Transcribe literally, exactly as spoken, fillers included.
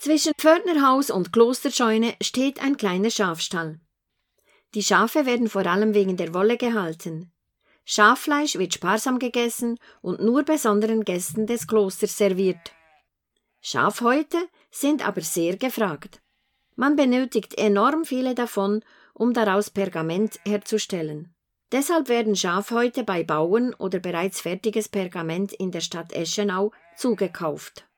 Zwischen Pförtnerhaus und Klosterscheune steht ein kleiner Schafstall. Die Schafe werden vor allem wegen der Wolle gehalten. Schaffleisch wird sparsam gegessen und nur besonderen Gästen des Klosters serviert. Schafhäute sind aber sehr gefragt. Man benötigt enorm viele davon, um daraus Pergament herzustellen. Deshalb werden Schafhäute bei Bauern oder bereits fertiges Pergament in der Stadt Eschenau zugekauft.